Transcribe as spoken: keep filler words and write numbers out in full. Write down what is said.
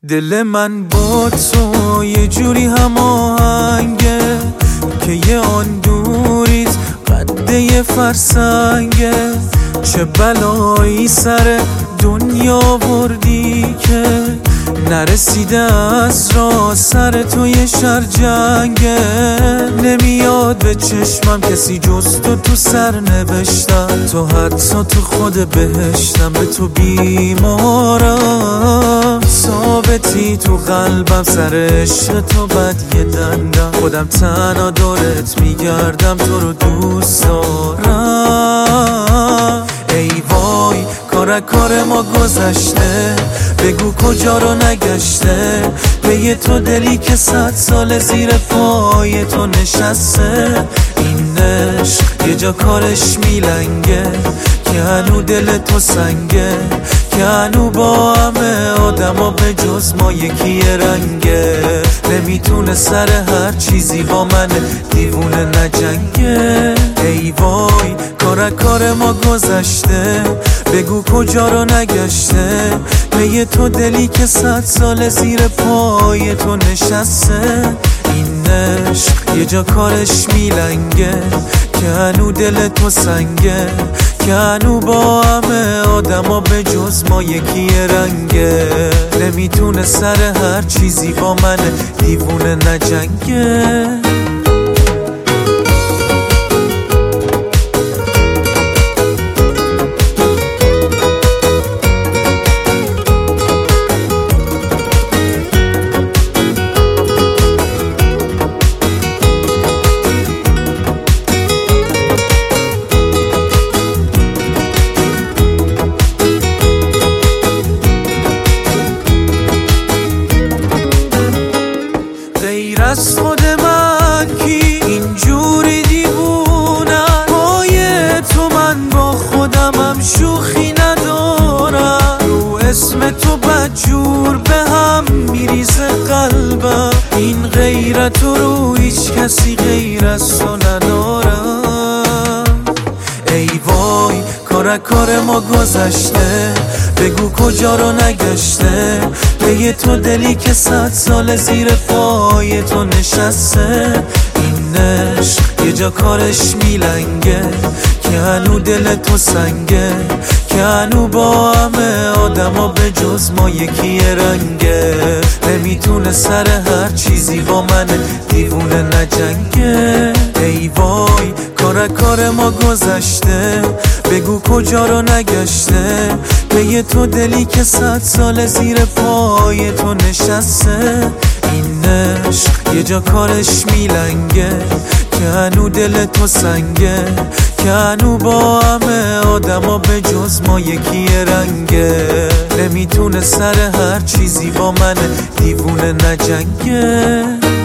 دل من با تو یه جوری هماهنگه که یه آن دوریت قده یه فرسنگه. چه بلایی سر دنیا بردی که نرسیده از را سر تو یه شرجنگه. نمیاد به چشمم کسی جز تو تو سر نوشتم، تو حتی تو خود بهشتم، به تو بیمارم. ثابتی تو قلبم سر عشق تو بد یه دندم، خودم تنها دورت میگردم تو رو دوست دارم. ای وای کار کار ما گذشته، بگو کجا رو نگشته. به تو دلی که صد سال زیر پای تو نشسته. این عشق یه جا کارش میلنگه که هنو دل تو سنگه، که هنو با همه آدم ها به جز ما یکی رنگه. نمیتونه سر هر چیزی با من دیوونه نجنگه. ای وای کار کار ما گذشته، بگو کجا رو نگشته. به تو دلی که صد سال زیر پای تو نشسته. این عشق یه جا کارش میلنگه که هنو دل تو سنگه، که هنو با همه آدم ها به جز ما یکی رنگه. نمیتونه سر هر چیزی با من دیوونه نجنگه. غیر از خود من کی اینجوری دیوونم؟ پای تو من با خودمم شوخی ندارم. رو اسم تو بدجور به هم میریزه قلبم. این غیرت رو هیچ کسی غیر از تو ندارم. ای وای کار کار ما گذشته، بگو کجا رو نگشته. به تو دلی که صد سال زیر پای تو نشسته. این عشق یه جا کارش میلنگه که هنو دل تو سنگه، که هنو با همه آدم ها به جز ما یکی رنگه. نمیتونه سر هر چیزی با من دیوونه نجنگه. ای وای کار کار ما گذشته، بگو کجا رو نگشته. به تو دلی که صد سال زیر پای تو نشسته. این عشق یه جا کارش میلنگه که هنو دل تو سنگه، که هنو با همه آدم ها به جز ما یکی رنگه. نمیتونه سر هر چیزی با من دیوونه نجنگه.